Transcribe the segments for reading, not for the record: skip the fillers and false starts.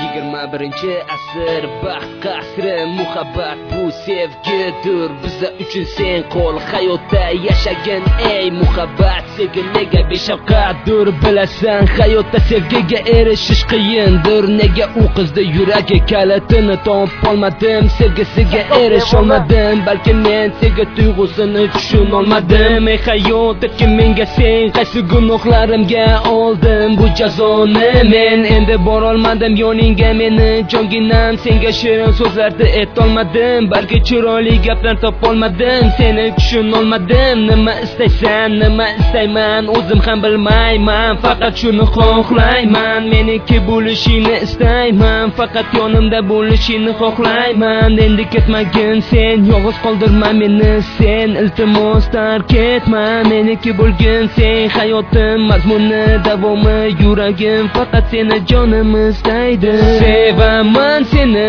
21-asr baxt qasri muhabbat bu sevgidir biza uchun sen qo'l hayotda yashagin ey muhabbat sevgi nega beshafqatdir bilasan hayotda sevgiga erishish qiyindir nega u qizda yuragi kalitini topolmadim sevgisiga erisholmadim balki men sevgi tuyg'usini tushunolmadim ey hayot kim menga sen qaysi gunohlarimga oldim bu jazoni men endi borolmadim yoningga meni jonginam senga shirin so'zlarni aytolmadim balki chiroyli gaplar topolmadim seni tushunolmadim nima istaysan nima istayman o'zim ham bilmayman faqat shuni xohlayman meniki bo'lishingni istayman faqat yonimda bo'lishingni xohlayman endi ketmagin sen yolg'iz qoldirma meni sen iltimos tark etma meniki bo'lgin sen hayotim mazmuni davomi yuragim faqat seni jonim istaydi sevaman seni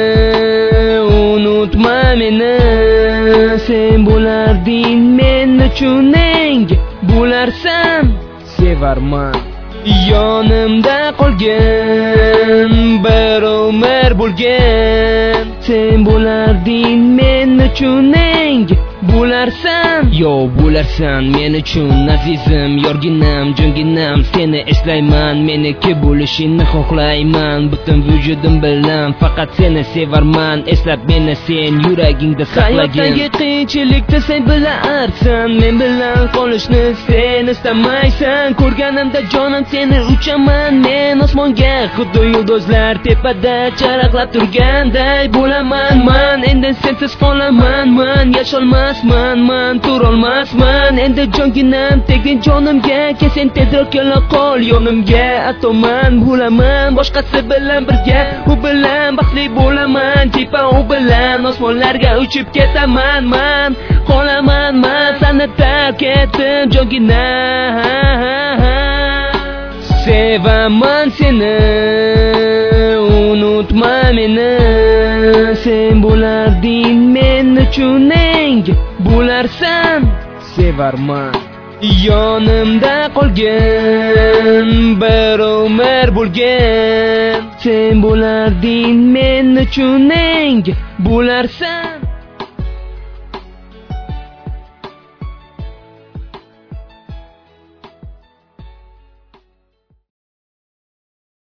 unutma meni sen bo'larding men uchun eng bo'larsan sevarman yonimda qolgin bir umr bo'lgin sen bo'larding men uchun eng bo'larsan yo bo'larsan men uchun azizim yorginam jonginam seni eslayman meniki bo'lishingni xohlayman butun vujudim bilan faqat seni sevarman eslab meni sen yuragingda saqlagin hayotdagi qiyinchilikda sen bilarsan men bilan qolishni sen istamaysan ko'rganimda jonim seni uchaman men osmonga xuddi yulduzlar tepada charaqlab turganday bo'laman man endi sensiz qolaman man yasholmasman man turolmasman endi jonginam tegin jonimga sen tezroq kela qol yonimga atoman bo'laman boshqasi bilan birga u bilan baxtli bo'laman tepa u bilan osmonlarga uchib ketaman man qolaman man seni tark etdim jonginam sevaman seni unutma meni sen bo'larding men uchun eng bo'larsan sevarman yonimda qolgin bir umr bo'lgin sen bo'larding men uchun eng bo'larsan